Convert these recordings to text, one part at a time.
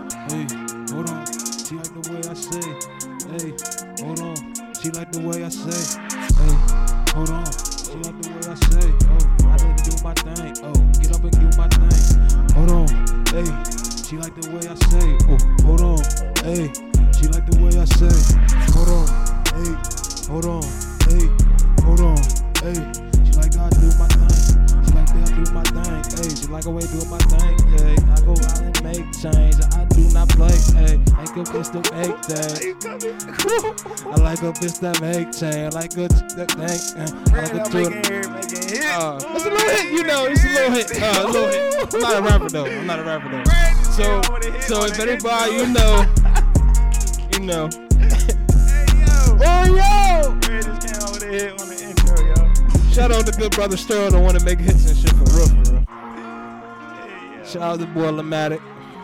Hey, hold on. She like the way I say. Hey, hold on. She like the way I say. Hey, hold on. She like the way I say. Oh, I need to do my thing. Oh, get up and do my thing. Hold on. Hey, she like the way I say. Oh, hold on. Hey, she like the way I say. Hold on. Hey, hold on. Hey, hold on. Hey, she like how I do my thing. She like that I do my thing. Hey, she like the way I do my thing. Hey, I go out and make change. I do not play. Hey, like a bitch to make thing. I like a bitch that make change. I like a that thing. I like a making hit. it's a little hit, you know. It's a little hit. A little hit. I'm not a rapper though. So if anybody you know. Hey yo. Oh yo! Red just came out with a hit on the intro, yo. Shout out to good brother Sterling that want to make hits and shit for real. Hey yo. Shout out to boy Lamatic.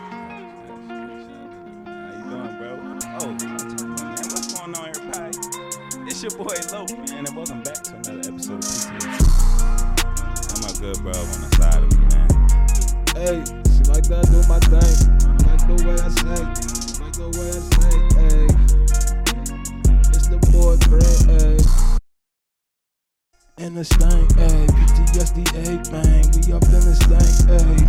How you doing, bro? Oh, man, what's going on, everybody? It's your boy Lo, man, and welcome back to another episode of PTS. I'm my good bro on the side of me, man. Hey, she like that I do my thing. Like the way I say. Like the way I say. Hey, it's the boy Brent. Hey, in this thing. Hey, PTSD bang. We up in this thing. Hey.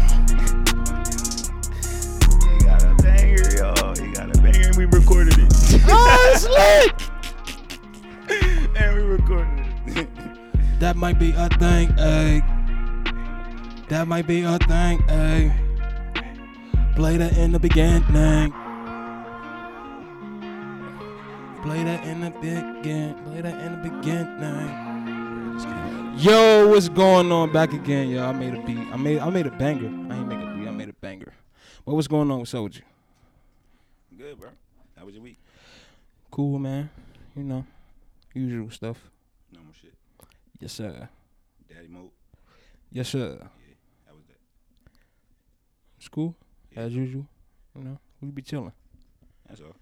You got a banger, yo. You got a banger, and we recorded it. Oh, it's lit! And we recorded it. That might be a thing, ayy. That might be a thing, ayy. Play that in the beginning. Play that in the beginning. Play that in the beginning. Yo, what's going on? Back again, yo. I made a beat. I made a banger. I ain't make a beat. I made a banger. But what's going on with Soldier? Good, bro. How was your week? Cool, man. You know, usual stuff. Normal shit. Yes, sir. Daddy mode. Yes, sir. Yeah. How was that? It's cool, Yeah. as usual. You know, we be chilling. That's all.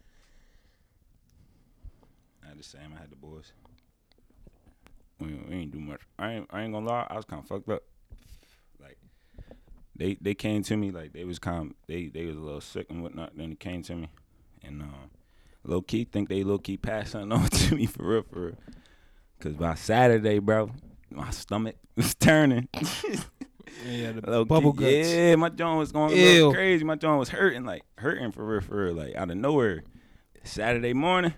I had the same. I had the boys. We ain't do much. I ain't gonna lie. I was kind of fucked up. Like they came to me like they was they was a little sick and whatnot. Then they came to me and low key think they low key passed something on to me for real. Cause by Saturday, bro, my stomach was turning. Yeah, the Low bubble key, guts. yeah, my joint was going a little crazy. My joint was hurting for real, like out of nowhere. Sunday morning.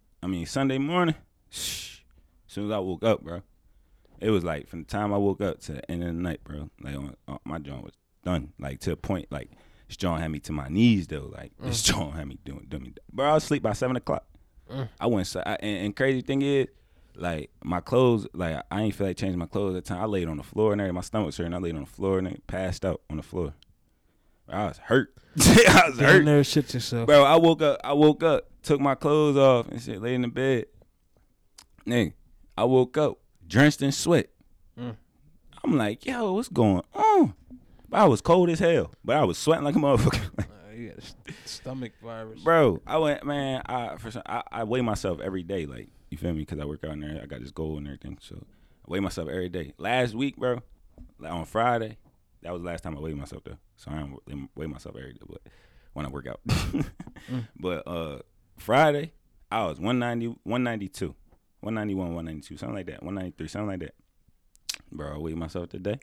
As soon as I woke up, bro, it was like from the time I woke up to the end of the night, bro. Like my joint was done, like to a point, like this joint had me to my knees though. Like this joint had me doing me, bro. I was asleep by 7 o'clock. I went, and crazy thing is, like my clothes, like I ain't feel like changing my clothes at the time. I laid on the floor and everything. My stomach was hurting. I laid on the floor and passed out on the floor. I was hurt. I was hurt. There, shit yourself, bro. I woke up, took my clothes off and shit, laid in the bed. Nigga, I woke up drenched in sweat. I'm like, yo, what's going on? But I was cold as hell, but I was sweating like a motherfucker. You got a stomach virus, bro. I went, man. I weigh myself every day, like you feel me, because I work out in there. I got this goal and everything, so I weigh myself every day. Last week, bro, like on Friday, that was the last time I weighed myself though. So I don't weigh myself every day, but when I work out. But Friday, I was 190, 192. 191, 192, something like that. 193, something like that. Bro, I weighed myself today.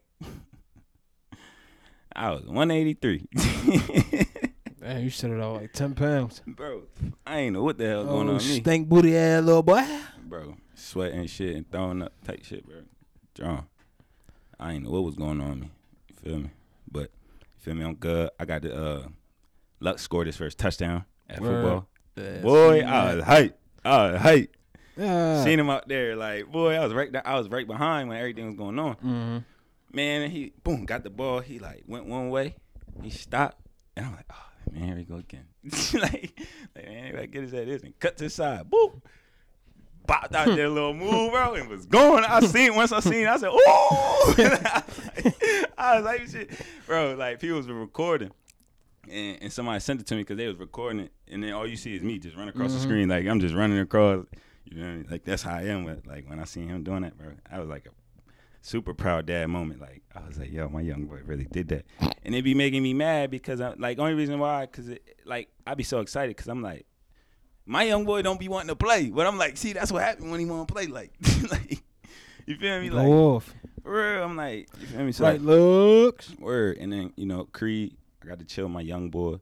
I was 183. Man, you set it all like 10 pounds. Bro, I ain't know what the hell going on with me. Stink booty ass little boy. Bro, sweating and shit and throwing up tight shit, bro. Drawn. I ain't know what was going on with me. You feel me? But, you feel me? I'm good. I got the Lux scored his first touchdown at football. Boy, I was hyped. Yeah. Seen him out there, like, boy, I was right behind when everything was going on. Mm-hmm. Man, he got the ball. He like went one way. He stopped, and I'm like, oh man, here we go again. like man, I get his at this and cut to the side. Boop. Popped out there a little move, bro, and was going. Once I seen, I said, oh! I was like, shit, bro. Like people was recording. And somebody sent it to me because they was recording it, and then all you see is me just run across the screen, like I'm just running across. You know, like that's how I am. With, like when I seen him doing that, bro, I was like super proud dad moment. Like I was like, yo, my young boy really did that, and it be making me mad because I like only reason why because like I be so excited because I'm like, my young boy don't be wanting to play, but I'm like, see, that's what happened when he want to play. Like, like you feel me? Go Like off. for real, I'm like, you feel me? So Right like, looks. word, and then Creed, I got to chill with my young boy.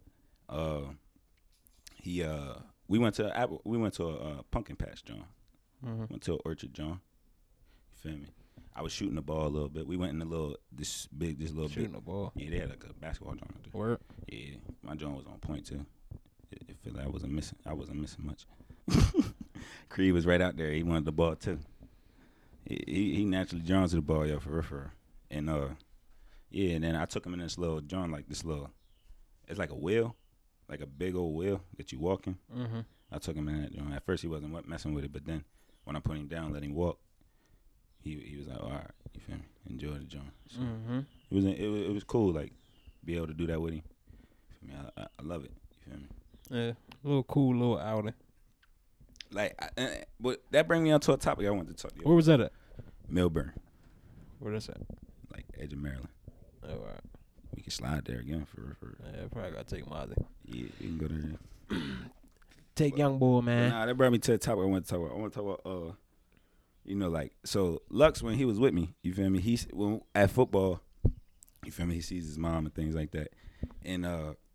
We went to a pumpkin patch, John. Mm-hmm. Went to an orchard, John. You feel me? I was shooting the ball a little bit. We went in this little Shooting big. the ball. Yeah, they had like a basketball joint out there. Word. Yeah, my joint was on point too. It feel like I wasn't missing much. Creed was right out there. He wanted the ball too. He naturally drawn to the ball, yo, for real. And yeah, and then I took him in this little joint, like this little. It's like a wheel, like a big old wheel that you walk in. Mm-hmm. I took him in that joint. At first he wasn't messing with it, but then when I put him down, let him walk, he was like, all right, you feel me? Enjoy the joint. So it was cool, like be able to do that with him. You feel me? I love it. You feel me? Yeah, little cool little outing. Like, but that brings me on to a topic I wanted to talk to you. Where was that at? Melbourne, Where that's at? like edge of Maryland. Oh, all right. We can slide there again for. Yeah, probably gotta take Mozzie. Yeah, we can go there. Take young boy, man. Nah, that brought me to the topic I want to talk about. I want to talk about, like, so Lux, when he was with me, you feel me? When at football, you feel me? He sees his mom and things like that, and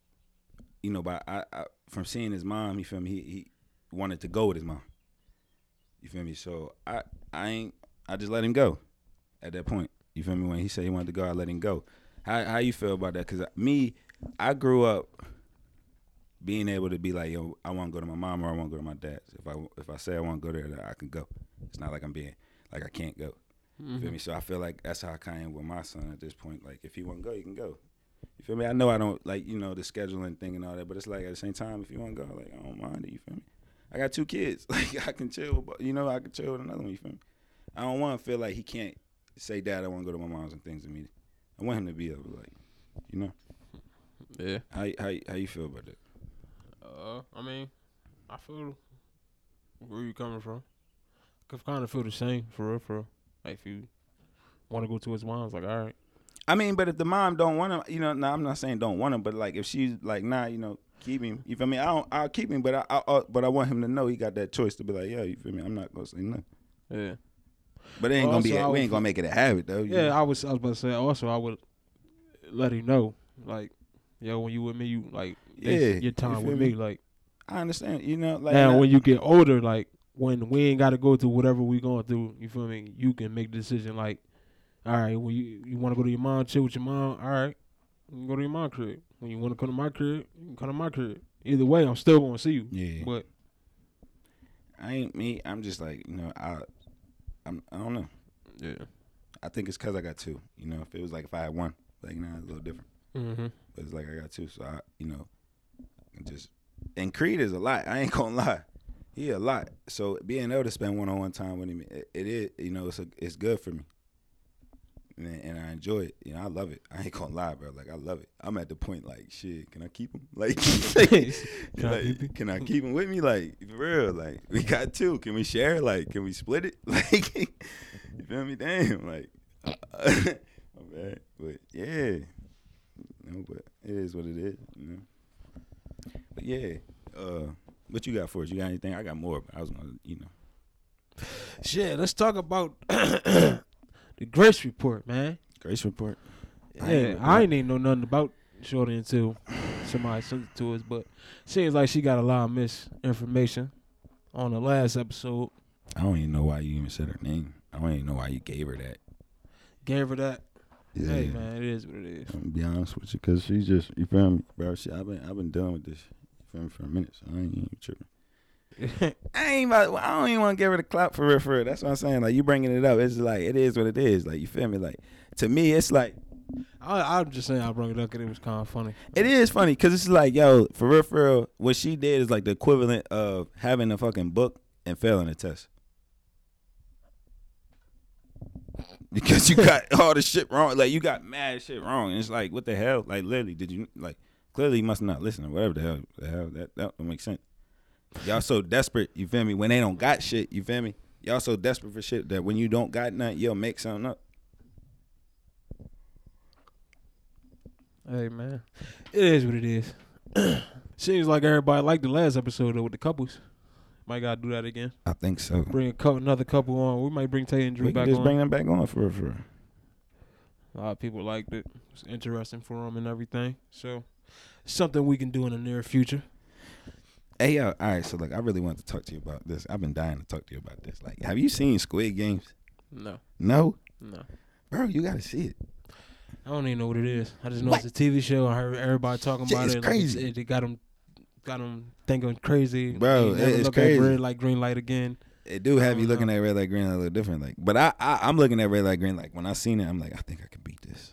but I from seeing his mom, you feel me? He wanted to go with his mom. You feel me? So I just let him go at that point. You feel me? When he said he wanted to go, I let him go. How you feel about that? Because I grew up being able to be like, yo, I want to go to my mom or I want to go to my dad's. If I say I want to go there, I can go. It's not like I'm being like I can't go. Mm-hmm. You feel me? So I feel like that's how I kind of am with my son at this point. Like if he want to go, he can go. You feel me? I know I don't like the scheduling thing and all that, but it's like at the same time, if you want to go, like I don't mind it. You feel me? I got 2 kids. Like I can chill. But I can chill with another one. You feel me? I don't want to feel like he can't say, Dad, I want to go to my mom's and things with me. I want him to be able to, like, Yeah. How you feel about that? I mean, I feel where you coming from. I kind of feel the same for real. Like if you want to go to his mom's, like all right. I mean, but if the mom don't want him, I'm not saying don't want him, but like if she's like, nah, keep him. You feel me? I'll keep him, but I want him to know he got that choice to be like, yeah, you feel me? I'm not gonna say no. Yeah. But it ain't gonna be. We ain't gonna make it a habit though. Yeah, I was about to say. Also, I would let him know, like, yo, when you with me, you like, your time with me. Like, I understand. Like now when you get older, like when we ain't got to go through whatever we going through, you feel me? You can make the decision. Like, all right, when you want to go to your mom, chill with your mom. All right, you can go to your mom's crib. When you want to come to my crib, you can come to my crib. Either way, I'm still gonna see you. Yeah. But I ain't me. I'm just like I don't know. Yeah. I think it's because I got 2. If it was like if I had 1, like it's a little different. Mm-hmm. But it's like I got 2, so I just. And Creed is a lot. I ain't gonna lie, he a lot. So being able to spend one-on-one time with him, it is it's good for me. And I enjoy it. I love it. I ain't gonna lie, bro. Like I love it. I'm at the point like, shit, can I keep him? Like, can I keep him with me? Like for real. Like we got 2. Can we share? Like, can we split it? Like, you feel me? Damn. Like, my bad. But yeah, but it is what it is. But yeah, what you got for us? You got anything? I got more. But I was gonna, Shit, let's talk about the Grace Report, man. Grace Report. Yeah, I ain't even know nothing about Shorty until somebody sent it to us, but seems like she got a lot of misinformation on the last episode. I don't even know why you even said her name. I don't even know why you gave her that. Gave her that. Yeah. Hey man, it is what it is. I'm gonna be honest with you, cause she's just, you feel me, bro. I've been dealing with this, you feel me, for a minute, so I ain't even tripping. I don't even want to give her the clout for real. That's what I'm saying. Like you bringing it up, it's like it is what it is. Like you feel me. Like to me, it's like I'm just saying I brought it up because it was kind of funny. It is funny because it's like, yo, for real, what she did is like the equivalent of having a fucking book and failing a test. Because you got all the shit wrong. Like, you got mad shit wrong. And it's like, what the hell? Like, literally, did you, like, clearly you must not listen or whatever the hell. That don't make sense. Y'all so desperate, you feel me? When they don't got shit, you feel me? Y'all so desperate for shit that when you don't got nothing, you'll make something up. Hey man, it is what it is. Seems like everybody liked the last episode though with the couples. Might gotta do that again. I think so. Bring another couple on. We might bring Tay and Drew We can back just on. bring them back on for. A lot of people liked it. It's interesting for them and everything. So, something we can do in the near future. Hey, yo, all right, so look, I really wanted to talk to you about this. I've been dying to talk to you about this. Like, have you seen Squid Games? No. No? No. Bro, you got to see it. I don't even know what it is. I just know it's a TV show. I heard everybody talking Shit, about it's it. crazy. Like it got them thinking crazy. Bro, They never it's look crazy. At red light, green light again. It do have you don't looking know. at red light, green light a little different. Like, but I'm looking at red light, green light. When I seen it, I'm like, I think I can beat this.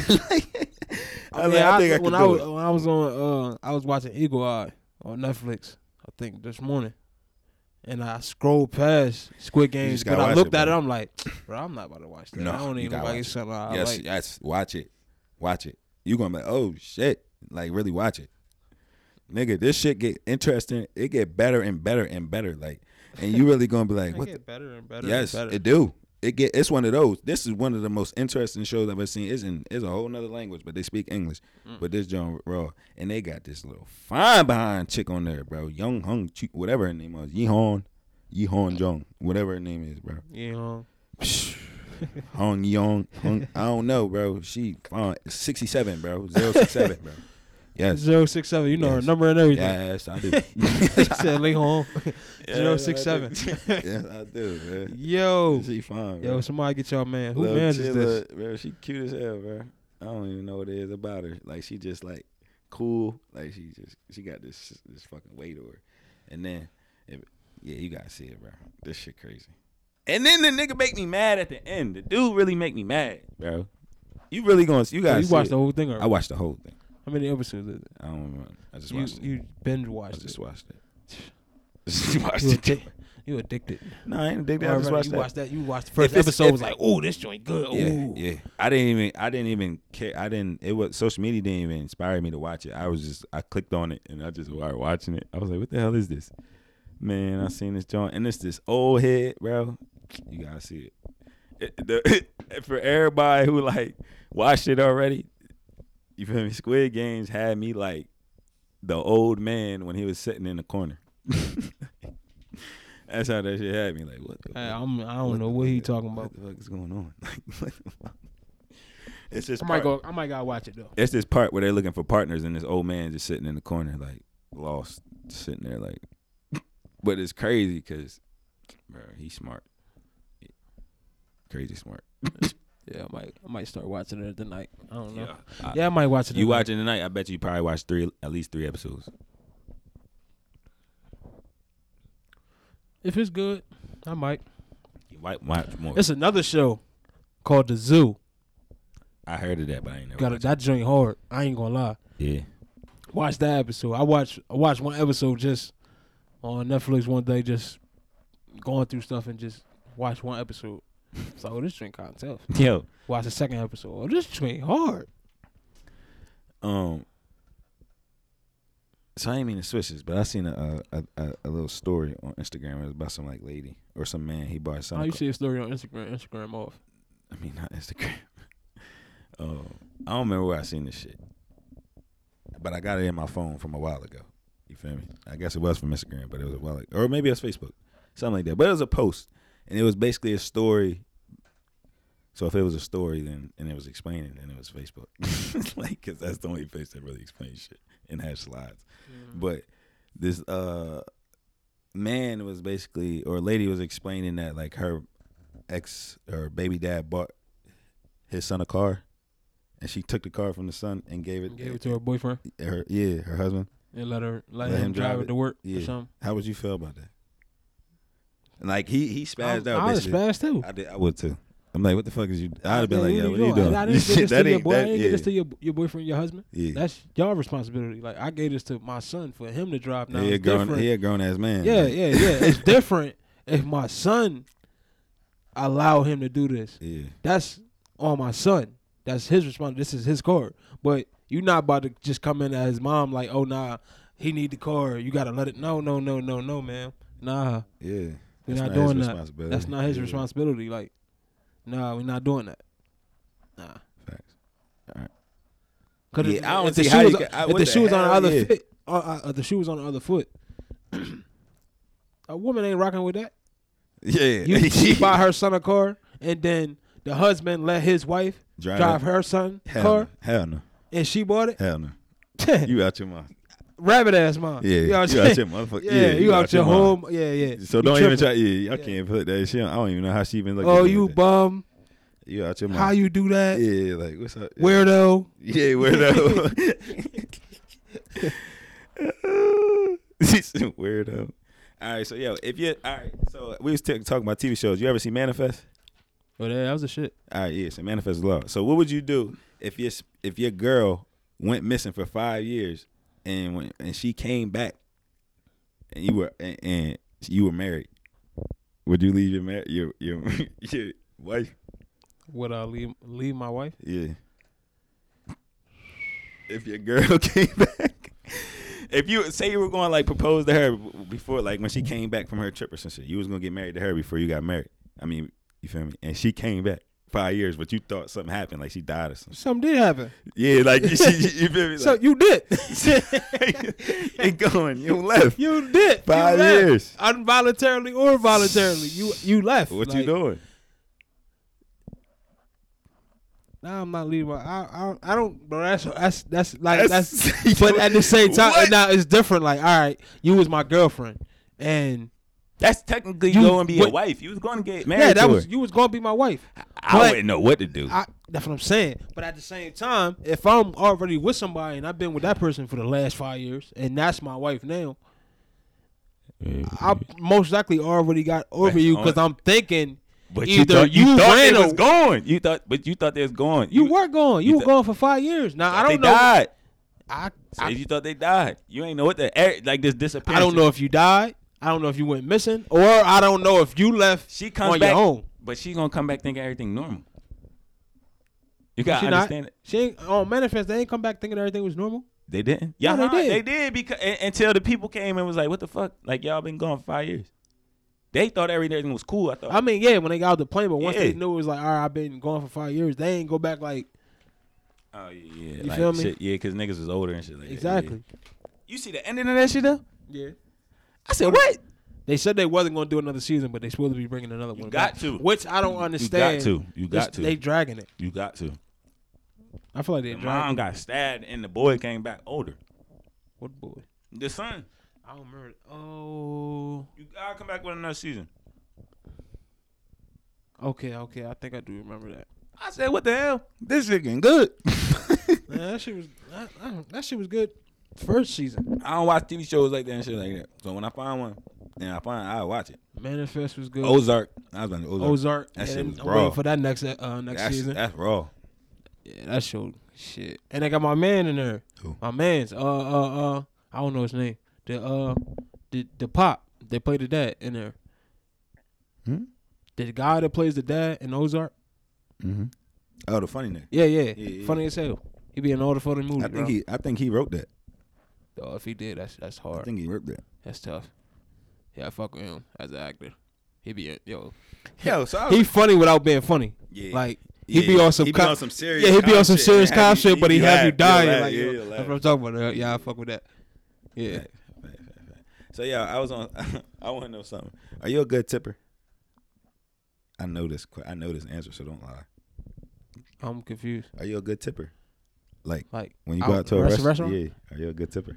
I think I can when do it. I was on, I was watching Eagle Eye on Netflix. I think this morning, and I scrolled past Squid Games. just gotta But I watch looked it, at it. bro. I'm like, bro, I'm not about to watch that. No, I don't you even gotta like watch it's it. something I Yes, like. yes, watch it. You gonna be like, oh shit, like really watch it, nigga. This shit get interesting. It get better and better and better. Like, and you really gonna be like, It what? get better and better. Yes, and better. it do. It's one of those. This is one of the most interesting shows I've ever seen. It's a whole nother language, but they speak English. But this John Raw, and they got this little fine behind chick on there, bro. Young Hung, whatever her name was, Yihon Jung, whatever her name is, bro. Yeah. Hung Young, I don't know, bro. She 67, bro. 067, bro. Yes. 067. You know her Yes. number and everything. Yes, I do. He said, "Lay home." Yes, 067. Yes, I do, man. Yo, She fine, bro. yo, somebody get y'all man. Who Lil man is this? Chilla, bro, she cute as hell, bro. I don't even know what it is about her. Like, she just like cool. Like, she got this fucking weight to her. And then, you gotta see it, bro. This shit crazy. And then the nigga make me mad at the end. The dude really make me mad, bro. You really gonna? You gotta. You see watched it. the whole thing already? I watched the whole thing. How many episodes is it? I don't remember. I just watched it. You binge I watched just it. watched it. Just watched You, it. you addicted. No, I ain't addicted. I just watched you that. watched that. You watched the first If it's- episode. if- Was like, oh, this joint good. Yeah, Ooh. yeah. I didn't even care. It was social media didn't even inspire me to watch it. I clicked on it and I just started watching it. I was like, what the hell is this? Man, I seen this joint and it's this old head, bro. You gotta see it. For everybody who like watched it already, you feel me? Squid Games had me like the old man when he was sitting in the corner. That's how that shit had me. Like, what the Hey, fuck? I don't know what he talking about. What the fuck is going on? Like, what the fuck? It's this I part. might gotta watch it though. It's this part where they're looking for partners, and this old man just sitting in the corner, like lost, sitting there, like. But it's crazy because, bro, he's smart. Crazy smart. Yeah, I might start watching it tonight. I don't know. Yeah, Yeah, I might watch it. You tonight. watching tonight? I bet you probably watched at least three episodes. If it's good, I might. You might watch more. It's another show called The Zoo. I heard of that, but I ain't never. Got watched that joint hard. I ain't gonna lie. it. Yeah. Watch that episode. I watched one episode just on Netflix one day, just going through stuff and just watch one episode. So this drink kind of tough. Yo. Watch the second episode. Oh, this drink hard. So I ain't mean to switch this, but I seen a little story on Instagram. It was about some like lady or some man. He bought Oh, something. you see a story on Instagram? Instagram off. I mean, not Instagram. I don't remember where I seen this shit, but I got it in my phone from a while ago. You feel me? I guess it was from Instagram, but it was a while ago, or maybe it was Facebook, something like that. But it was a post, and it was basically a story. So if it was a story, then and it was explaining, then it was Facebook, like because that's the only place that really explains shit and has slides. But this man was basically, or lady was explaining that like her baby dad bought his son a car, and she took the car from the son and gave it to her boyfriend her husband. and let Let him him drive drive it to work or Yeah. something. How would you feel about that? Like he spazzed out. I was basically. spazzed too. I would too. I'm like, what the fuck is you? I'd have been like, yo, what are you doing? doing? I didn't get this That to your ain't- boy. I that- didn't get yeah. this to your boyfriend, your husband. Yeah. That's y'all responsibility. Like I gave this to my son for him to drive. Now He a it's different. grown ass man. Yeah, Like, yeah. It's different if my son allow him to do this. yeah. That's on my son. That's his responsibility. This is his car. But you're not about to just come in as his mom like, oh nah, he need the car. You gotta let it. No, man. Nah, Yeah. we're That's not his doing that. responsibility. That's not his Yeah. responsibility. Like, nah, we're not doing that. Nah. Facts. All right. Cause Yeah, I don't if the see shoe how was, you can- if what the the shoe was on the hell, other yeah. foot, the shoe was on the other foot. A woman ain't rocking with that. Yeah. She buy her son a car, and then the husband let his wife drive her son car, Hell no. and she bought it. Hell no. You out your mind. Rabbit ass mom. Yeah. You know what I'm You out saying? your motherfucker. Yeah, you out your mind. home. Yeah. So You don't even tripping. try. Yeah, I can't put that shit on. I don't even know how she even look at Oh, it you like that. bum. You out your mind. How you do that? Yeah, like, what's up? Weirdo. Yeah, weirdo. He's a weirdo. All right, so we was talking about TV shows. You ever see Manifest? Oh, that was the shit. All right, yeah, so Manifest is Law. So what would you do if your girl went missing for 5 years and she came back and you were married? Would you leave your wife? Would I leave my wife? Yeah. If your girl came back, if you say you were going to like propose to her before, like when she came back from her trip or some shit, you was gonna get married to her before you got married. I mean, you feel me? And she came back 5 years, but you thought something happened, like she died or something. Something did happen. Yeah, like you feel me? Like, So you did. ain't going. You left. You did. 5 You left. years. Involuntarily or voluntarily. You left. What Like, you doing? Nah, I'm not leaving. I don't. Bro, that's But But at the same time, What? now it's different. Like, all right, you was my girlfriend, and That's technically You- going to be your what- wife. You was going to get married. yeah, that to was her. you was gonna be my wife. I but- wouldn't know what to do. That's what I'm saying. But at the same time, if I'm already with somebody and I've been with that person for the last 5 years, and that's my wife now, I most likely already got over That's you on- because I'm thinking. But Either you you thought ran it was a- going. You thought they was going. You were gone. You you were gone for 5 years. Now I they don't know. died. I Say you thought they died. You ain't know what like this disappearance. I don't know if you died. I don't know if you went missing, or I don't know if you left She comes on back, your own. but she gonna come back thinking everything normal. You gotta She understand not. it. She ain't on Manifest. They ain't come back thinking everything was normal. They didn't. Yeah, Yeah, they did. They did because until the people came and was like, "What the fuck? Like y'all been gone for 5 years." They thought everything was cool. I thought. I mean, yeah, when they got out the plane, but once Yeah. they knew it was like, all right, I've been gone for 5 years, they ain't go back like Oh yeah, You like, feel me? Shit, yeah, because niggas was older and shit like that. exactly. Yeah. You see the ending of that shit though? Yeah. I said what? They said they wasn't gonna do another season, but they supposed to be bringing another You one. got back, to. which I don't understand. You got to. They dragging it. You got to. I feel like they The dragging. mom got stabbed and the boy came back older. What boy? The son. I don't remember. Oh. You gotta come back with another season. Okay. I think I do remember that. I said, what the hell? This shit getting good. Man, that shit was. That shit was good. First season. I don't watch TV shows like that and shit like that. So when I find one, I'll watch it. Manifest was good. Ozark. I was on Ozark. Ozark. That shit and was I'm raw. waiting for that next season. That's raw. Yeah, that show shit. And I got my man in there. Who? My man's I don't know his name. The pop. They play the dad in there. Hmm? The guy that plays the dad in Ozark. Mm-hmm. Oh, the funny nigga. Yeah. Funny as hell. He be in all the funny movies. I think he wrote that. Oh, if he did, that's I hard. think he wrote that. That's tough. Yeah, I fuck with him as an actor. He be Yo, so I he funny without being funny. Yeah. Like Yeah, he be on some he be on some serious. yeah, he be on some shit serious and have cop you- shit, but he you have you laugh, dying. laugh, Like, yeah, yo, you that's laugh. what I'm talking about. Yeah, I fuck with that. Yeah. Fact. So yeah, I was on. I want to know something. Are you a good tipper? I know this answer, so don't lie. I'm confused. Are you a good tipper? Like Like when you go out to a restaurant? Yeah. Are you a good tipper?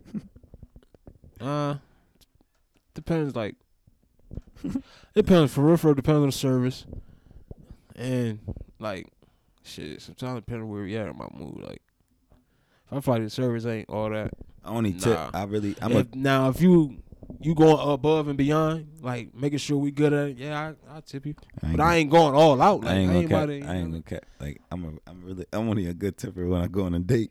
Depends. Like depends for real. Depends on the service, and like shit. Sometimes depending on where we at in my mood. Like if I feel like the service ain't all that. I only tip. Nah. I'm If you going above and beyond, like making sure we good at it, yeah, I tip you. But I ain't going all out. Like I ain't gonna cap. about to, I ain't gonna cap. Like I'm only a good tipper when I go on a date.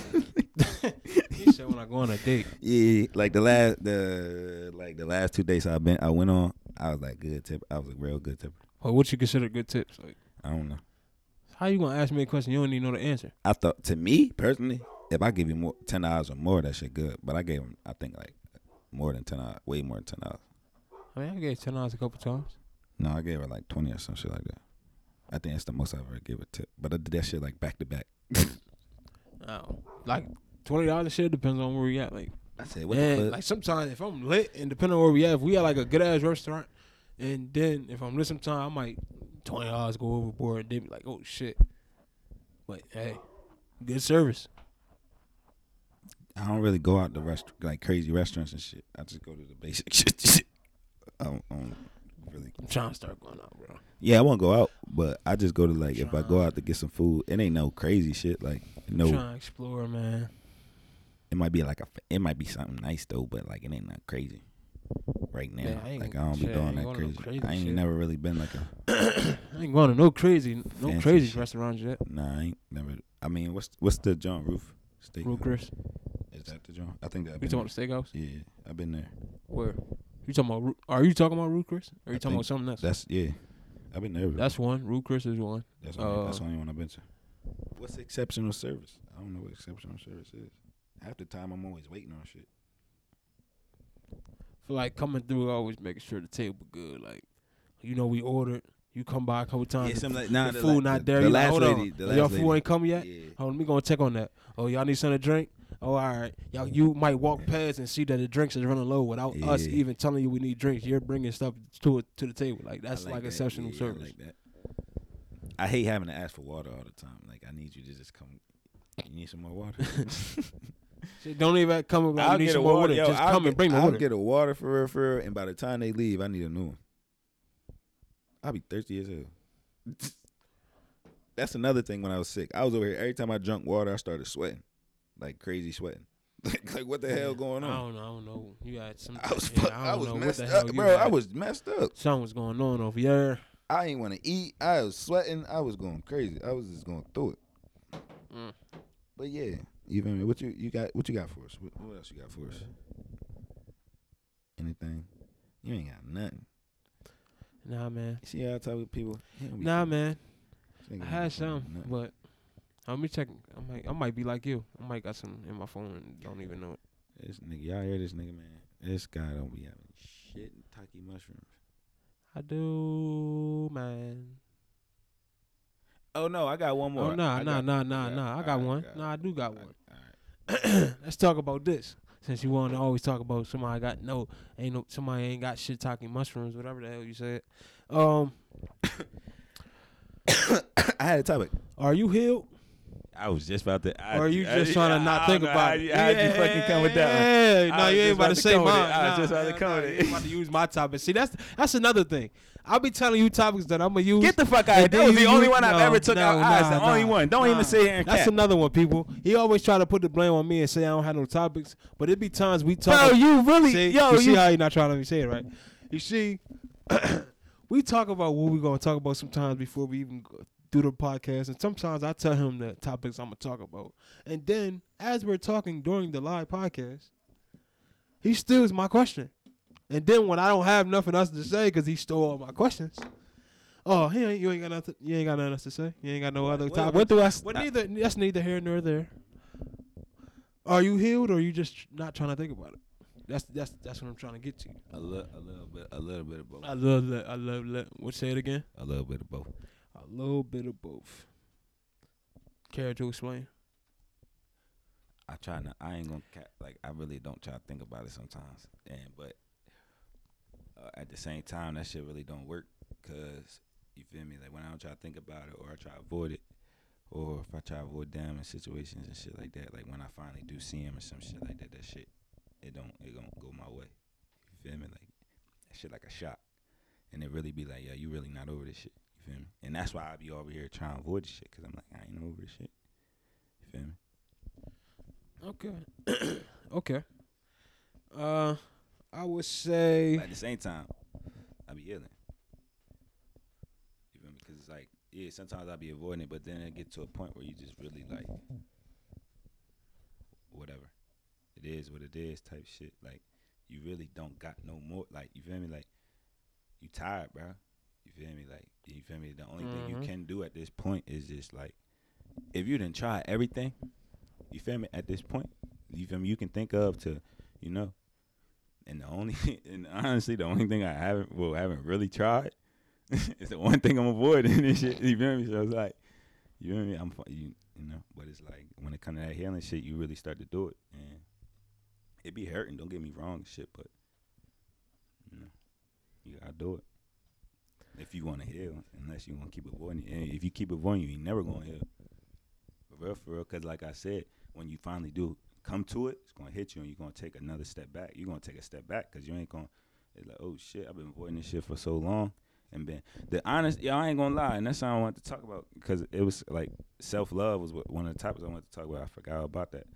He said when I go on a date. Yeah, like the last 2 dates I went on, I was like good tip. I was a real good tipper. Well, what you consider good tips? Like, I don't know. how you gonna ask me a question you don't even know the answer? I thought, to me personally, if I give you more $10 or more, that shit good. But I gave him, I think like more than $10, way more than $10. I mean, I gave $10 a couple times. No, I gave her like 20 or some shit like that. I think that's the most I ever gave a tip. But I did that shit like back to back. Like $20 shit depends on where we at. Like, I said, what and the fuck? like sometimes if I'm lit and depending on where we at, if we at like a good ass restaurant, and then if I'm lit sometime, I might $20 go overboard. And they be like, oh shit. But hey, good service. I don't really go out to like crazy restaurants and shit. I just go to the basic shit. I don't really. I'm trying to start going out, bro. Yeah, I won't go out, but I just go to like if I go out to get some food, it ain't no crazy shit. Like no, Trying to explore, man. it might be like it might be something nice though, but like it ain't not crazy right now. Yeah, I like I don't be doing that going to no crazy. crazy I ain't shit. never really been like a I ain't going to no crazy Fancy shit. restaurants yet. nah. I ain't never. I mean, what's the John Roof Steak? Real Chris. Is that the John? I think that. You talking about the steakhouse? Yeah, I've been there. Where? You talking about? Are you talking about Ruth Chris? Or are you I talking about something else? That's yeah. I've been there. That's one. Ruth Chris is one. That's the only one I've been to. What's exceptional service? I don't know what exceptional service is. Half the time I'm always waiting on shit. For like coming through, always making sure the table good. Like, we ordered. You come by a couple times. Yeah, the, something like nah, the food not there. The You like, last hold lady, on. the Y'all last food lady. ain't come yet. Yeah. Hold on, let me go and check on that. Oh, y'all need something to drink? Oh, all right. Y'all, you might walk past and see that the drinks is running low without us Yeah. even telling you we need drinks. You're bringing stuff to the table. Like that's I like that. exceptional Yeah, service. I like that. I hate having to ask for water all the time. Like I need you to just come. You need some more water? Shit, don't even come and I'll like, need get some a more water. water. Yo, Just come and bring the I'll water. get a water for real. And by the time they leave, I need a new one. I'll be thirsty as hell. That's another thing when I was sick. I was over here. Every time I drank water, I started sweating. Like crazy sweating. like what the hell going on? I don't know. You got some. I was I don't know what messed the hell up, you bro. had. I was messed up. Something was going on over here. I ain't want to eat. I was sweating. I was going crazy. I was just going through it. Mm. But yeah, you feel me? What you got? What you got for us? What else you got for us? Anything? You ain't got nothing. Nah, man. You see how I talk with people? Nah, man. This nigga I ain't had fucking some, nothing. but let me check. I might be like you. I might got some in my phone and don't even know it. This nigga, y'all hear this nigga, man? This guy don't be having shit and taki mushrooms. I do, man. Oh no, I got one more. Oh, nah. I got one. Nah, I do got one. All right. Let's talk about this. Since you want to always talk about somebody somebody ain't got shit talking mushrooms, whatever the hell you said. I had a topic. Are you healed? I was just about to. Or are you just trying to not think about it? How'd you fucking come with that one? Yeah, no, I was you ain't just about to say come with mine. it. I was just about to come with You it. ain't about to use my topic. See, that's another thing. I'll be telling you topics that I'm gonna use. Get the fuck out of here. And That then was the you only use- one I've no, ever took no, out. nah, It's the only nah, one. Don't even nah. sit here and That's cap. another one, people. He always try to put the blame on me and say I don't have no topics, but it be times we talk. Bro, you really, See, yo, you see how he not trying to let me say it right? You see, we talk about what we gonna talk about sometimes before we even do the podcast, and sometimes I tell him the topics I'm gonna talk about, and then as we're talking during the live podcast, he steals my question, and then when I don't have nothing else to say because he stole all my questions, oh, you ain't got nothing. You ain't got nothing else to say. You ain't got no other topic. What do I? That's neither here nor there. Are you healed, or are you just not trying to think about it? That's what I'm trying to get to. A little bit of both. I love that. What? Say it again. A little bit of both. A little bit of both. Care to explain? I ain't gonna like. I really don't try to think about it sometimes, but at the same time, that shit really don't work. Cause you feel me? Like when I don't try to think about it, or I try to avoid it, or if I try to avoid them in situations and shit like that, like when I finally do see him or some shit like that, that shit, it don't go my way. You feel me? Like that shit like a shot, and it really be like, yeah, you really not over this shit. You feel me? And that's why I be over here trying to avoid this shit, cause I'm like, I ain't over this shit. You feel me? Okay. Okay. I would say. But at the same time, I be healing. You feel me? Because it's like, yeah, sometimes I be avoiding it, but then it get to a point where you just really like, whatever. It is what it is type shit. Like, you really don't got no more. Like, you feel me? Like, you tired, bro. You feel me? Like, you feel me? The only thing you can do at this point is just like, if you done try everything, you feel me? At this point, you feel me? You can think of to, you know. And honestly, the only thing I haven't really tried is the one thing I'm avoiding and shit. You feel me? So it's like, You know what I mean? You know, but it's like when it comes to that healing shit, you really start to do it, and it be hurting. Don't get me wrong, and shit, but you know, you gotta do it if you want to heal. Unless you want to keep avoiding it, and if you keep avoiding it, you ain't never gonna heal. For real. Because like I said, when you finally do come to it, it's gonna hit you, and you're gonna take another step back. You're gonna take a step back because you ain't gonna. It's like, oh shit, I've been avoiding this shit for so long. And been the honest, y'all ain't gonna lie, and that's something I wanted to talk about because it was like self-love was one of the topics I wanted to talk about. I forgot about that.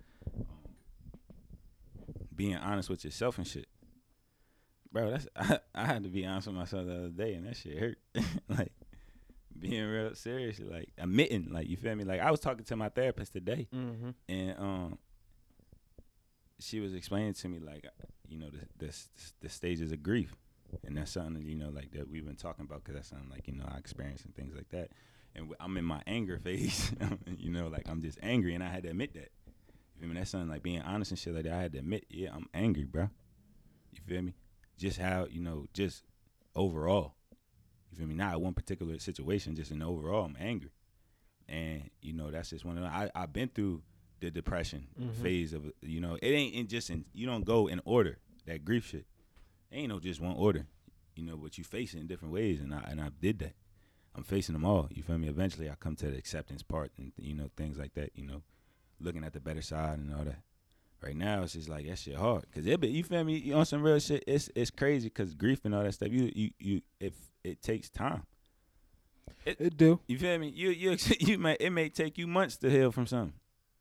Being honest with yourself and shit, bro. That's I had to be honest with myself the other day, and that shit hurt. Like being real serious, like admitting, like you feel me. Like I was talking to my therapist today, and she was explaining to me like you know the stages of grief. And that's something, you know, like that we've been talking about because that's something like, you know, I experience and things like that. And I'm in my anger phase, you know, like I'm just angry and I had to admit that. You feel me? That's something like being honest and shit like that. I had to admit, yeah, I'm angry, bro. You feel me? Just how, you know, just overall. You feel me? Not one particular situation, just in overall, I'm angry. And, you know, that's just one of the, I've been through the depression phase of, you know, it ain't just in, you don't go in order, that grief shit. Ain't no just one order, you know, but you face it in different ways, and I did that. I'm facing them all, you feel me? Eventually, I come to the acceptance part and, you know, things like that, you know, looking at the better side and all that. Right now, it's just like, that shit hard. Because you feel me, you on some real shit, it's crazy because grief and all that stuff, it takes time. It do. You feel me? It may take you months to heal from something.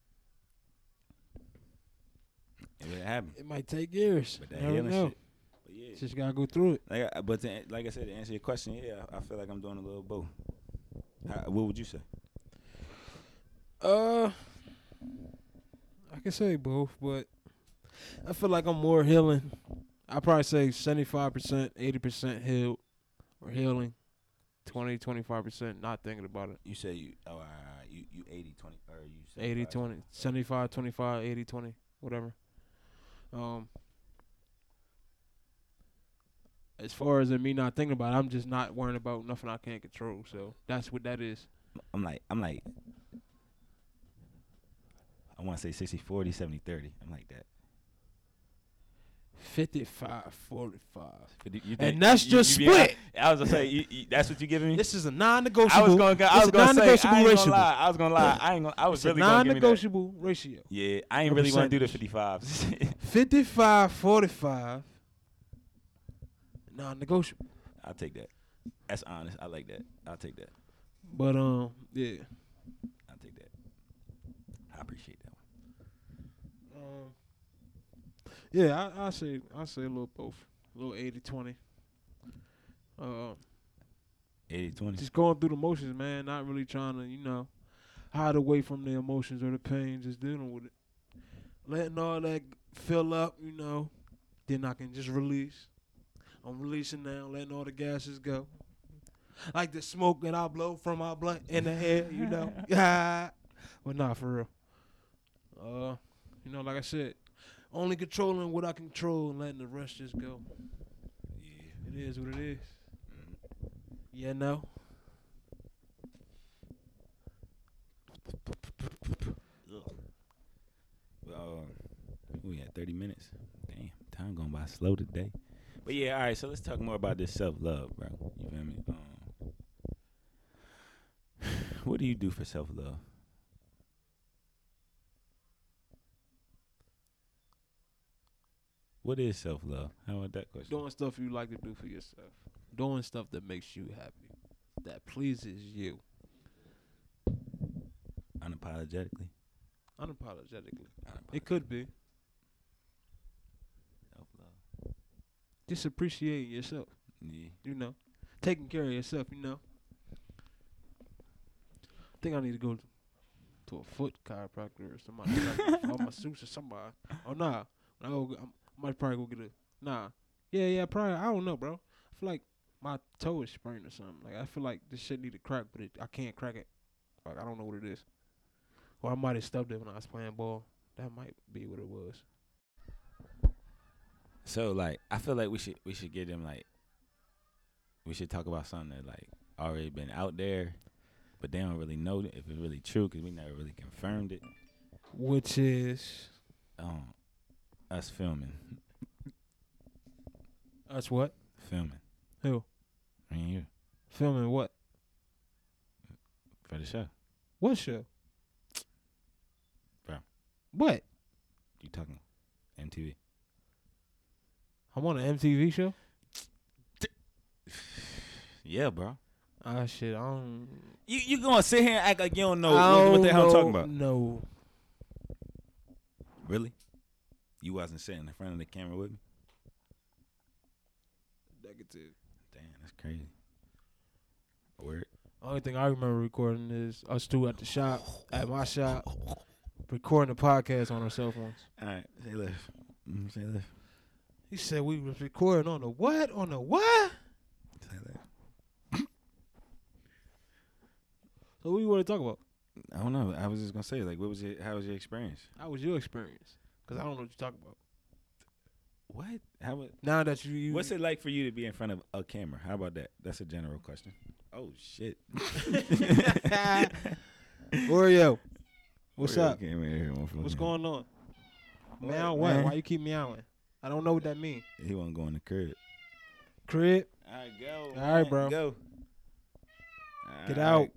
It happen. It might take years. But that healing shit. Yeah. Just gotta go through it. Like I said, to answer your question, yeah, I feel like I'm doing a little both. What would you say? I can say both, but I feel like I'm more healing. I probably say 75%, 80% healed or healing, 25% not thinking about it. You say you 80 20 or you 80 20, 75 25, 80 20, whatever. As far as me not thinking about it, I'm just not worrying about nothing I can't control. So that's what that is. I'm like I want to say 60 40 70 30. I'm like that. 55 45. And that's just split. I was gonna say that's what you giving me. This is a non-negotiable. I was gonna say I was gonna lie. I was it's really a gonna give me that. non-negotiable ratio. Yeah, I ain't really want to do the 55s. 55 45. Non-negotiable. I'll take that. That's honest. I like that. I'll take that. But yeah. I'll take that. I appreciate that one. Yeah, I say a little both. A little 80-20. 80-20. Just going through the motions, man. Not really trying to, you know, hide away from the emotions or the pain. Just dealing with it. Letting all that fill up, you know. Then I can just release. I'm releasing now, letting all the gases go. Like the smoke that I blow from my blunt in the air, you know. But nah, for real. You know, like I said, only controlling what I control and letting the rest just go. Yeah. It is what it is. Yeah, no. Well, we had 30 minutes. Damn, time going by slow today. But yeah, all right, so let's talk more about this self-love, bro. You feel me? What do you do for self-love? What is self-love? How about that question? Doing stuff you like to do for yourself. Doing stuff that makes you happy. That pleases you. Unapologetically? Unapologetically. It could be. Self-love. Just appreciate yourself. Yeah. You know. Taking care of yourself, you know. I think I need to go to a foot chiropractor or somebody. Like, my suits or somebody. Oh, nah. I might probably go get a... Nah. Yeah, probably. I don't know, bro. I feel like my toe is sprained or something. Like, I feel like this shit need to crack, but I can't crack it. Like, I don't know what it is. Or I might have stubbed it when I was playing ball. That might be what it was. So, like, I feel like we should get them, like, we should talk about something that, like, already been out there but they don't really know if it's really true because we never really confirmed it. Which is Us filming. us what? Filming. Who? Me and you. Filming what? For the show. What show? Bro. What? You talking MTV. I'm on an MTV show? Yeah, bro. Ah, shit. I don't. You gonna sit here and act like you don't know what the hell I'm talking about? No. Really? You wasn't sitting in front of the camera with me? Negative. Damn, that's crazy. Word. Only thing I remember recording is us two at the shop, at my shop, recording the podcast on our cell phones. All right, say left. Say left. He said we was recording on the what? On the what? Say left. So what you want to talk about? I don't know. I was just gonna say, like, how was your experience? How was your experience? Because I don't know what you're talking about. What? How was? Now that you What's it like for you to be in front of a camera? How about that? That's a general question. Oh shit. Oreo, what's Oreo up? came in here, What's going on? What, Meow what? man? Why you keep meowing? I don't know what that means. He wasn't going to crib. Crib, All right, go. All right, bro. Go. get All out. right.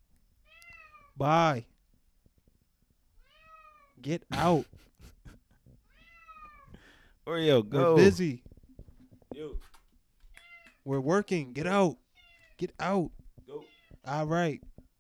Bye. Get out. Oreo, go. We're busy. Yo, We're working. Get out. Get out. go. All right.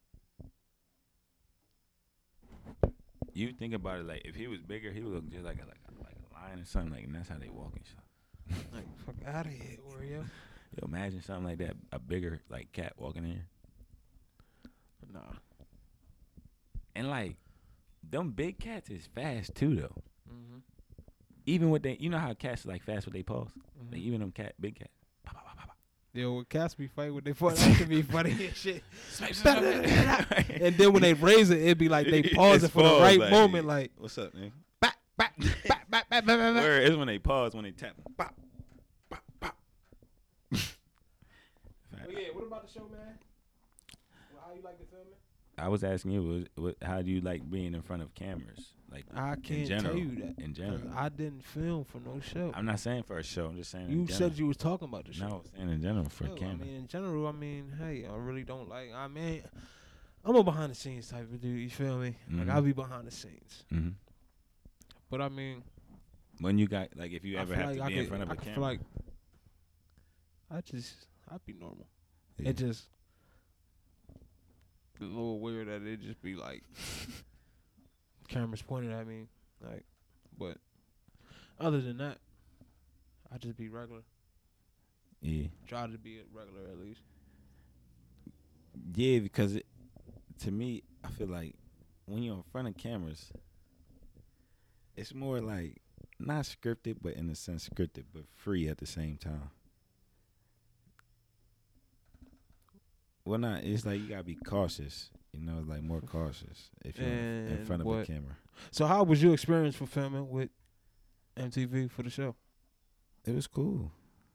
You think about it, like if he was bigger, he would look just like a lion or something, like, and that's how they walk and stuff. Like, fuck out of here, Oreo. Yo, imagine something like that, a bigger like cat walking in here. Nah. And like, them big cats is fast too, though. Mm-hmm. Even with they, you know how cats like fast with their paws. Like even them big cats. Yo, when cats be fighting with their foot, that should be funny as shit. Right. And then when they raise it, it'd be like they pause It's it for the paused, right like, moment, like. What's up, man? Bap, bap, bap, bap, bap, bap, bap. Where is when they pause, when they tap. Bop, bop, bop. Oh yeah, what about the show, man? How you like the filming? I was asking you, how do you like being in front of cameras? Like I can't general, tell you that. in 'Cause general. I didn't film for no show. I'm not saying for a show. I'm just saying. You in said general. you was talking about the show. No, I was saying in general for a Yo, camera. I mean, in general, hey, I really don't like. I mean, I'm a behind the scenes type of dude. You feel me? Like Mhm. I'll be behind the scenes. Mm-hmm. But I mean, When you got like, if you I ever feel have like to I be in could- front of I a could camera, feel like I'd be normal. Yeah. It just a little weird that it just be like cameras pointed at me, like. But other than that, I just be regular. yeah, Try to be regular at least. yeah, because to me, I feel like when you're in front of cameras, it's more like not scripted, but in a sense scripted, but free at the same time. Well, not. It's like you gotta be cautious. You know, like more cautious if you're in And front of a what- camera. So how was your experience for filming with MTV for the show? It was cool.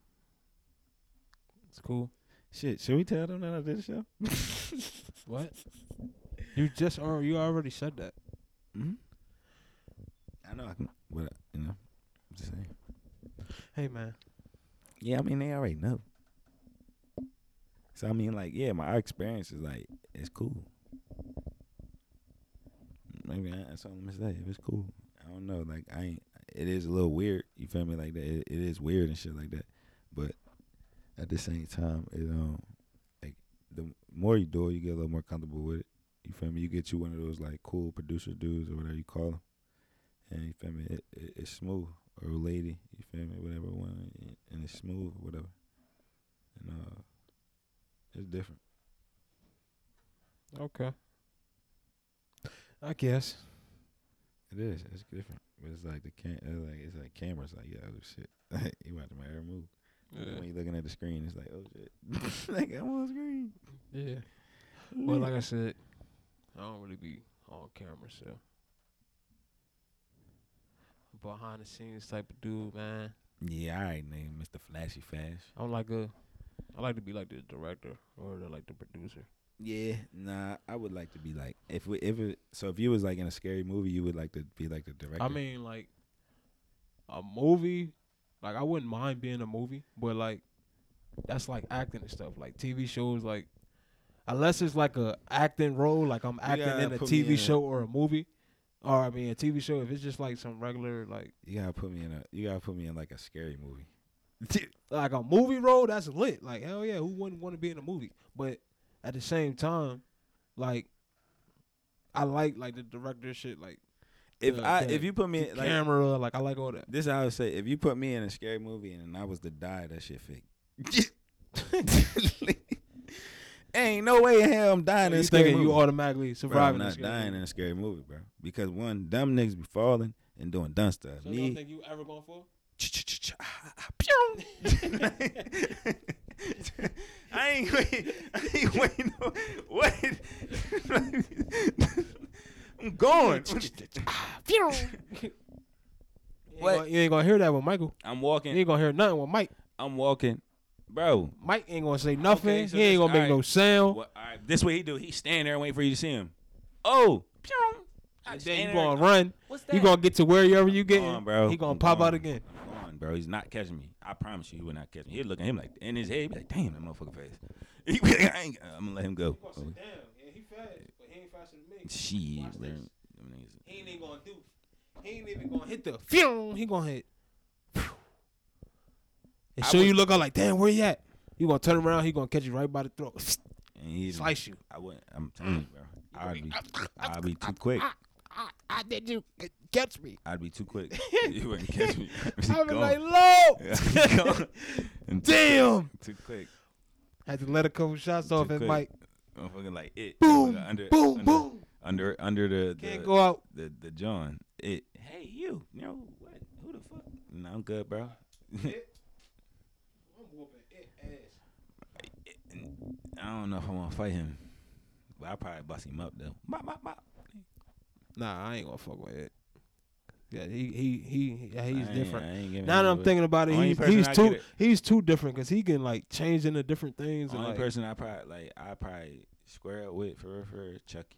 It's cool. Shit, should we tell them that I did the show? What? You already said that. Mm-hmm. I know I can, but you know, I'm just saying. Hey man. Yeah, I mean they already know. So I mean, like, yeah, my experience is like it's cool. Maybe that's all I'm gonna say. It was cool. I don't know, like it is a little weird. You feel me? Like that. It is weird and shit like that. But at the same time, like the more you do it, you get a little more comfortable with it. You feel me? You get you one of those like cool producer dudes or whatever you call them, and you feel me? It's smooth, or lady. You feel me? Whatever one, and it's smooth or whatever. And it's different. Okay. I guess. It is. It's different. But it's like it's like cameras. Like, yeah, oh shit. You watching my every move. Yeah. When you're looking at the screen, it's like, oh shit. Like I'm on screen. Yeah. Well, like I said, I don't really be on camera, so behind the scenes type of dude, man. Yeah, all right, name Mr. Flashy Fast. I like to be like the director or the producer. Yeah, nah. I would like to be like if you was like in a scary movie, you would like to be like the director. I mean, like a movie, like I wouldn't mind being a movie, but like that's like acting and stuff. Like TV shows, like unless it's like a acting role, like I'm acting gotta in a put me TV in show or a movie, or I mean a TV show. If it's just like some regular like you gotta put me in like a scary movie. like a movie role, that's lit. Like hell yeah, who wouldn't want to be in a movie? But at the same time, like I like the director shit, like If you put me the in, like camera, like I like all that. this, I would say if you put me in a scary movie and I was to die, that shit fake. Ain't no way in hell I'm dying in You a scary thinking movie. you automatically Bro, survive I'm in a not scary dying movie. in a scary movie, bro. Because one, dumb niggas be falling and doing dumb stuff. So you don't think you ever going for? I ain't waiting. What? I'm going. You ain't gonna hear that with Michael. I'm You walking. ain't gonna hear nothing with Mike. I'm walking, bro. Mike ain't gonna say nothing. Okay, so he ain't this- gonna make no alright. sound. What, all right, this way he do. He stand there and wait for you to see him. Oh, And then you gonna run. What's You gonna get to wherever you get. on, bro. He gonna I'm pop gone. out again. I'm gone, bro. He's not catching me. I promise you, he will not catch me. He'll look at him like in his head, he be like, "Damn, that motherfucker face." He be like, I'm gonna let him go. Damn, yeah, he fast, but he ain't faster than me. Shit, Watch bro. this. Them niggas- He ain't even gonna do. He ain't even gonna hit the. Phew, he gonna hit. And I so would- you look out like, damn, where he at? You gonna turn around? He gonna catch you right by the throat. And he Slice you. I wouldn't. I'm telling you, bro. I'd be too quick. I did you catch me? I'd be too quick. You wouldn't catch me. I was like, Gone. low. And Damn. too quick. Had to let a couple shots off Too at quick. Mike. Motherfucking like it. Boom, Motherfucker boom, boom. Under the Can't go out. the John. It. Hey you. You know what? Who the fuck? No, I'm good, bro. I'm whooping it ass. I don't know if I want to fight him, but I probably bust him up though. Bop, bop, bop. Nah, I ain't gonna fuck with it. Yeah, he's I different. ain't giving Now that him I'm away. thinking about it, Only person he's I too get it- he's too different because he can like change into different things. And Only like, person I probably square up with for Chucky.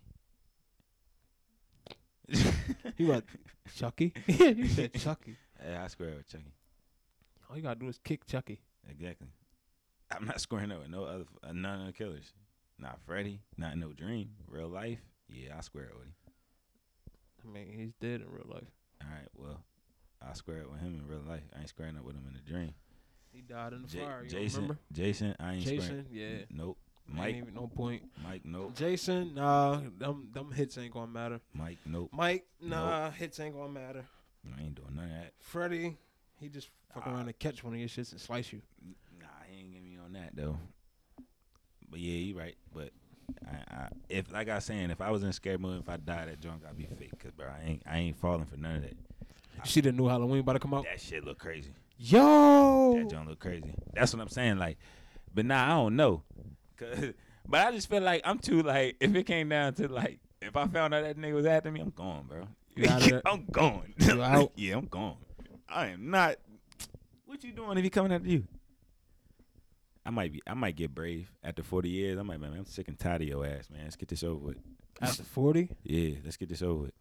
he like Chucky. You said Chucky. Yeah, I square up with Chucky. All you gotta do is kick Chucky. Exactly. I'm not squaring up with no other none of the killers. Not Freddy. Not No Dream. Real life. Yeah, I square up with him. I mean, he's dead in real life. All right. Well, I square up with him in real life. I ain't squaring up with him in the dream. He died in the fire. You Jason. remember? Jason. I ain't Jason, squaring. yeah. Nope. Ain't Mike. even no point. Mike. Nope. Jason, nah, them hits ain't gonna matter. Mike. Nope. Mike, nah, hits ain't gonna matter. I ain't doing none of that. Freddie, he just fuck around and catch one of your shits and slice you. Nah, he ain't getting me on that though. But yeah, you right. But if like I was saying, if I was in a scary movie, if I died, that joint gotta be fake. Cause bro, I ain't falling for none of that. See the new Halloween about to come out? That shit look crazy. Yo, That joint look crazy. That's what I'm saying. Like, but nah, I don't know. But I just feel like I'm too like. If it came down to like, if I found out that nigga was after me, I'm gone, bro. You out of there? I'm gone. You out? Yeah, I'm gone. I am not. What you doing if he coming after you? I might get brave after 40 years. I might, man, I'm sick and tired of your ass, man. Let's get this over with. after 40, Yeah, let's get this over with.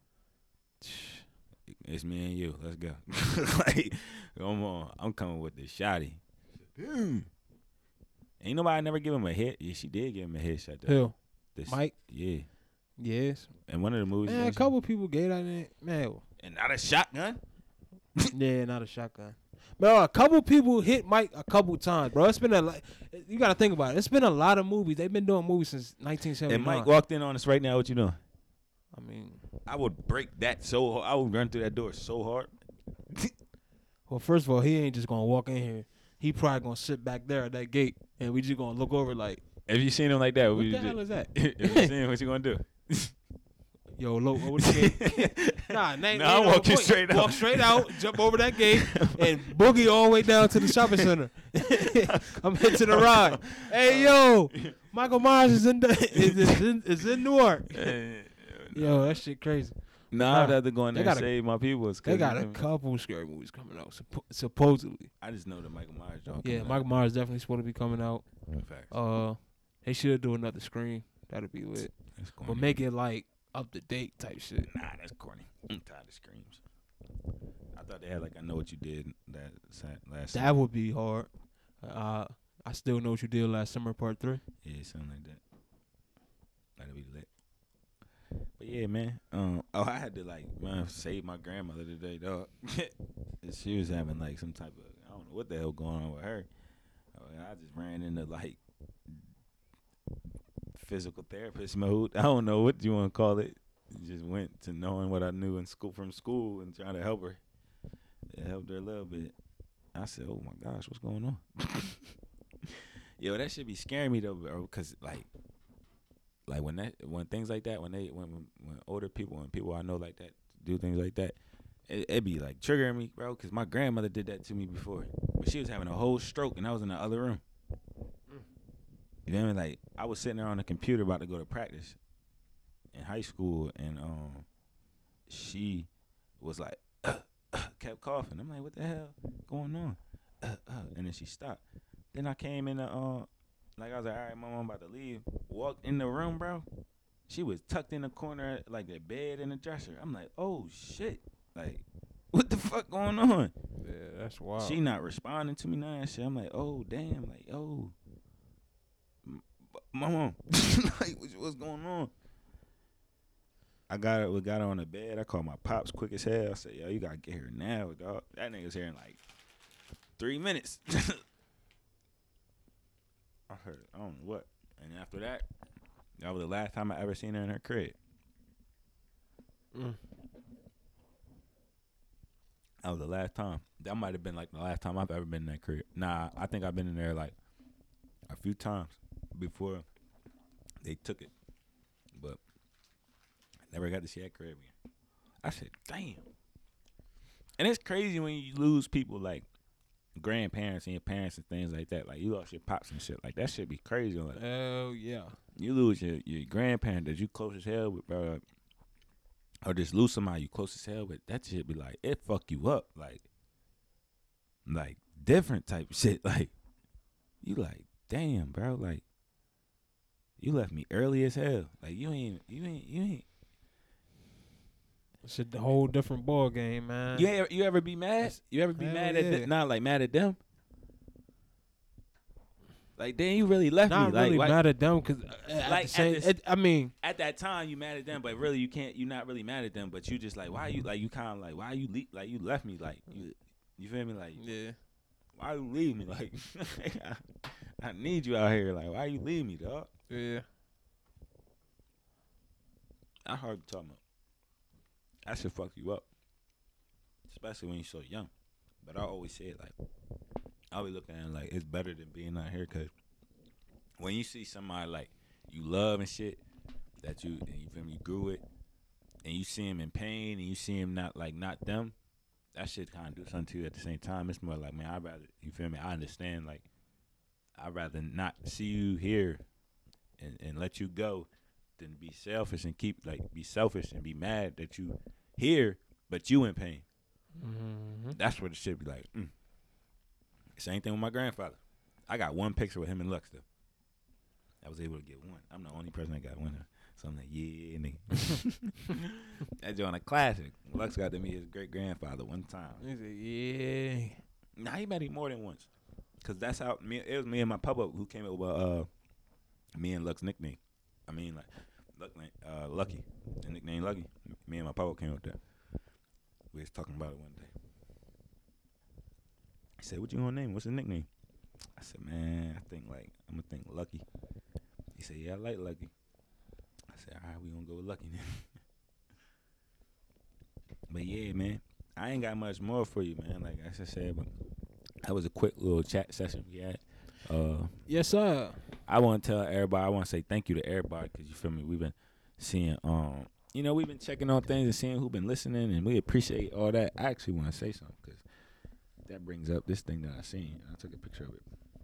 It's me and you. Let's go. Like, come on. I'm coming with the shotty. Damn. Ain't nobody never give him a hit. Yeah, she did give him a headshot. though. Hill, This- Mike, Yeah. yes, And one of the movies. man, a couple people gave that in, man. And not a shotgun. Yeah, not a shotgun. Bro, a couple people hit Mike a couple times, bro. It's been a lot. You got to think about it. It's been a lot of movies. They've been doing movies since 1979. And Mike walked in on us right now. What you doing? I mean, I would break that so hard. I would run through that door so hard. well, first of all, he ain't just gonna walk in here. He probably gonna sit back there at that gate, and we just gonna look over like, If you seen him like that, what the hell is that? If you seen him, what you gonna do? Yo, look, what the gate? Nah, I'm walking straight out. Walk straight out, jump over that gate, and boogie all the way down to the shopping center. I'm hitting the ride. Hey, yo, Michael Myers is in Newark. Yo, that shit crazy. Nah, I'd have to go in They there and got a- save my people. They got a couple scary movies coming out, supposedly. I just know the Michael Myers joint. Yeah, Michael Myers definitely supposed to be coming out. Facts. They should do another Scream. That'd be lit. That's corny. But make it like up to date type shit. Nah, that's corny. I'm tired of screams. I thought they had like I Know What You Did last That would be hard. I Still Know What You Did Last Summer Part 3. Yeah, something like that. That'd be lit. But yeah, man. I had to like save my grandmother today, dog. She was having like some type of I don't know what the hell going on with her. I just ran into like physical therapist mode. I don't know what you want to call it. Just went to knowing what I knew in school from school and trying to help her. It helped her a little bit. I said, "Oh my gosh, what's going on?" Yo, that should be scaring me though, bro. Cause like when things like that, when older people, when people I know like that do things like that, it be like triggering me, bro. Cause my grandmother did that to me before, but she was having a whole stroke and I was in the other room. You know what I mean? Like I was sitting there on the computer about to go to practice in high school, and she was like kept coughing. I'm like, what the hell going on? And then she stopped. Then I came in like I was like, all right, mom, I'm about to leave. Walked in the room, bro. She was tucked in the corner like the bed and the dresser. I'm like, oh shit, like what the fuck going on? Yeah, that's wild. She not responding to me now and shit. I'm like, oh damn, like oh, mom, like what's going on? We got her on the bed. I called my pops quick as hell. I said, yo, you gotta get her now, dog. That nigga's here in like 3 minutes. I heard, I don't know what. And after that was the last time I ever seen her in her crib. That was the last time. That might have been like the last time I've ever been in that crib. Nah, I think I've been in there like a few times before they took it. But I never got to see that crib again. I said, damn. And it's crazy when you lose people like grandparents and your parents and things like that. Like you lost your pops and shit. Like that shit be crazy. Like, hell yeah. You lose your grandparent that you close as hell with, bro. Or just lose somebody you close as hell with. That shit be like, it fuck you up. Like different type of shit. Like, you like, damn, bro. Like, you left me early as hell. Like, you ain't. It's a whole different ball game, man. You ever be mad? You ever be mad at them? Not like mad at them. Like, then you really left not me. Like, really mad at them because, like, I mean, at that time you mad at them, but really you can't. You're not really mad at them, but you just like, why you like you kind of like why you like you left me like you feel me like yeah. Why you leave me like I need you out here like why you leave me dog? Yeah. I heard you talking about. That should fuck you up, especially when you're so young. But I always say it like, I'll be looking at it like it's better than being out here because when you see somebody like you love and shit that you feel me, you grew it, and you see him in pain and you see him not them, that shit kind of do something to you at the same time. It's more like, man, I'd rather, you feel me, I understand, like I'd rather not see you here and let you go than be selfish and be selfish and be mad that you here but you in pain. Mm-hmm. That's where the shit be like. Same thing with my grandfather. I got one picture with him and Lux though. I was able to get one. I'm the only person that got one. So I'm like, yeah, nigga. That joint a classic. Lux got to meet his great grandfather one time. He said, yeah. Nah, he met him more than once. Cause that's how it was me and my papa who came up with me and Lux's nickname. I mean, like, Lucky. The nickname Lucky. Me and my papa came up with that. We was talking about it one day. He said, what you gonna name? What's the nickname? I said, man, I'm gonna think Lucky. He said, yeah, I like Lucky. I said, all right, we gonna go with Lucky then. But yeah, man, I ain't got much more for you, man. Like I just said, but that was a quick little chat session we had. Yes, sir. I want to tell everybody, I want to say thank you to everybody because you feel me. We've been seeing, we've been checking on things and seeing who's been listening, and we appreciate all that. I actually want to say something because that brings up this thing that I seen. I took a picture of it.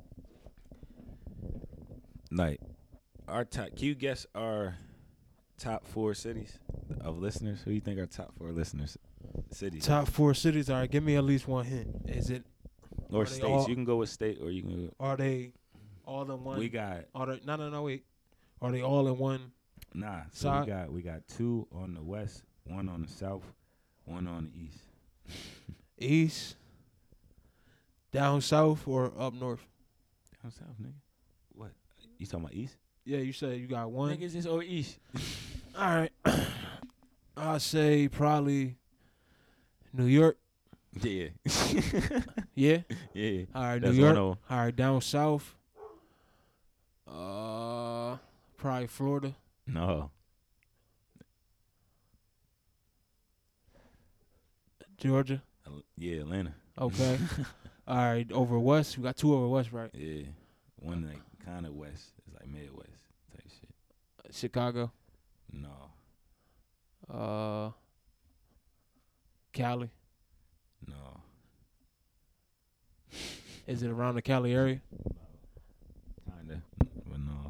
Like, can you guess our top 4 cities of listeners? Who do you think our top 4 listeners cities? Top 4 cities. All right, give me at least one hint. Is it? Or states. You can go with state or you can go. Are they all the ones? We got. No, wait. Are they all in one? Nah, so Side? we got 2 on the west, 1 on the south, 1 on the east. East, down south, or up north? Down south, nigga. What? You talking about east? Yeah, you said you got one. Niggas is over east. All right. I'll say probably New York. Yeah. Yeah. Yeah. All right, That's New York. one of 'em. All right, down south. Probably Florida. No. Georgia. Yeah, Atlanta. Okay. All right, over west. We got 2 over west, right? Yeah. One like kind of west. It's like Midwest type shit. Chicago. No. Cali. No. Is it around the Cali area? Kinda. But no.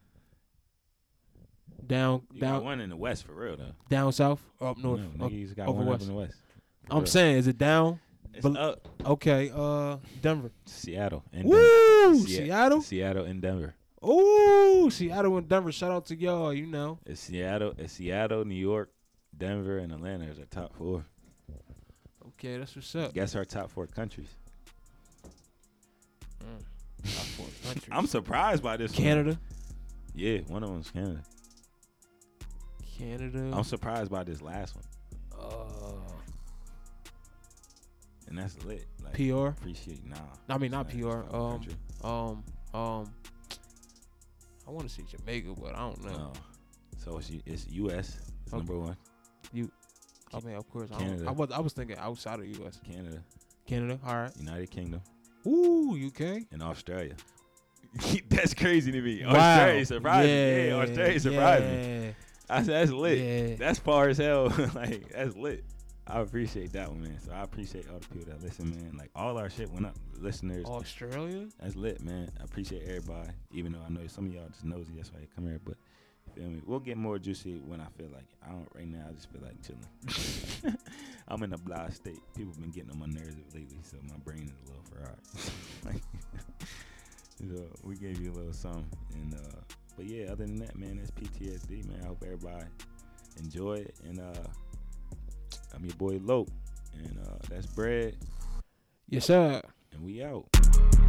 Down You got down one in the west for real though. down south or up north? No, nigga, you just got over one west. up in the west. For I'm real. saying, is it down? It's Bel- up. Okay, Denver. Seattle and Woo! Denver. Seattle? Seattle and Denver. Ooh, Seattle and Denver. Shout out to y'all, you know. It's Seattle, New York, Denver, and Atlanta is our top 4. Okay, that's what's up. Guess our top 4 countries. Top 4 countries. I'm surprised by this one. Canada. Yeah, one of them's Canada. Canada. I'm surprised by this last one. And that's lit. Like, PR. appreciate I mean, not it's PR. it's not a country. I want to say Jamaica, but I don't know. No. So it's U.S. It's Okay. number 1. I mean, of course. Canada. I was thinking outside of U.S. Canada, Canada. All right. United Kingdom, Ooh, UK. and Australia. That's crazy to me. Wow. Australia surprised me. Yeah, Australia surprised me. Yeah. I said, that's lit. Yeah. That's far as hell. Like, that's lit. I appreciate that one, man. So I appreciate all the people that listen, man. Like, all our shit went up. Listeners. Australia. That's lit, man. I appreciate everybody. Even though I know some of y'all just nosy, that's why you come here. But you feel me? We'll get more juicy when I feel like it. I don't right now. I just feel like chilling. I'm in a blah state. People been getting on my nerves lately, so my brain is a little fried. So we gave you a little something, and but yeah, other than that, man, that's PTSD, man. I hope everybody enjoy it, and I'm your boy Lope, and that's Bread, Yes, sir. and we out.